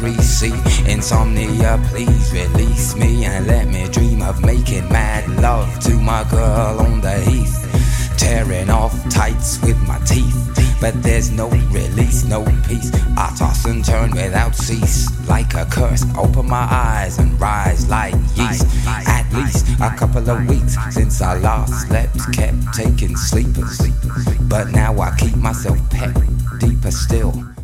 greasy. Insomnia, please release me and let me dream of making mad love to my girl on the heath. Tearing off tights with my teeth, but there's no release, no peace. I toss and turn without cease, like a curse. Open my eyes and rise like yeast. At least a couple of weeks since I last slept, kept taking sleepers, but now I keep myself pet deeper still.